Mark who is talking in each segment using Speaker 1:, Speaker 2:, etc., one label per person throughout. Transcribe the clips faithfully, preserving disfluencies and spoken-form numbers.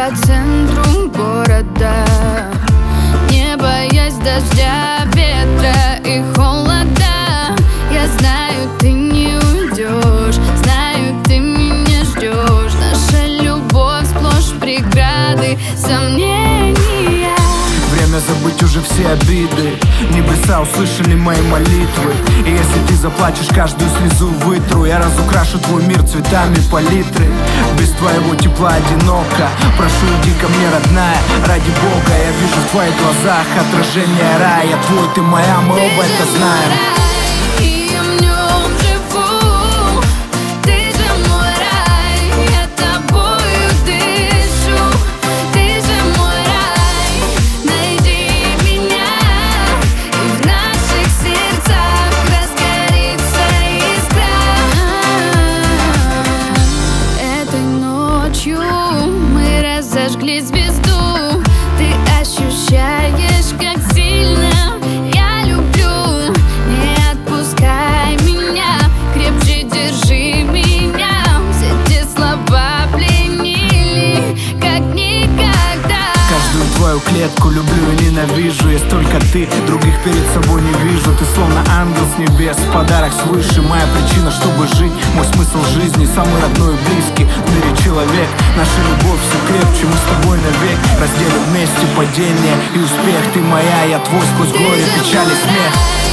Speaker 1: по центру города, не боясь дождя, ветра и холода. Я знаю, ты не уйдешь, знаю, ты меня ждешь. Наша любовь сплошь преграды, сомнения.
Speaker 2: Время забыть уже все обиды. Небеса услышали мои молитвы. И если ты заплачешь, каждую слезу вытру. Я разукрашу твой мир цветами палитры. Без твоего тепла одиноко. Прошу, иди ко мне, родная, ради Бога. Я вижу в твоих глазах отражение рая. Я твой, ты моя, мы оба это знаем.
Speaker 1: Мы разожгли звезду. Ты ощущаешь, как сильно я люблю. Не отпускай меня, крепче держи меня. Все те слова пленили, как никогда.
Speaker 2: Каждую твою клетку люблю и ненавижу. Есть только ты, других перед собой не вижу. Ты словно ангел с небес, подарок свыше. Моя причина, чтобы жить, мой смысл жизни. Самый родной и близкий в мире человек. Наша любовь все крепче, мы с тобой навек. Разделим вместе падение и успех. Ты моя, я твой, сквозь горе, печаль и смех.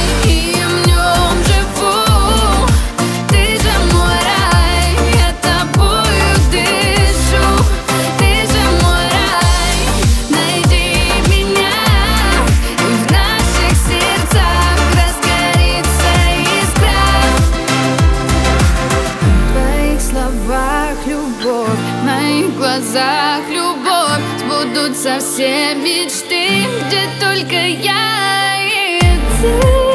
Speaker 2: В моих глазах любовь, сбудутся все мечты, где только я и ты.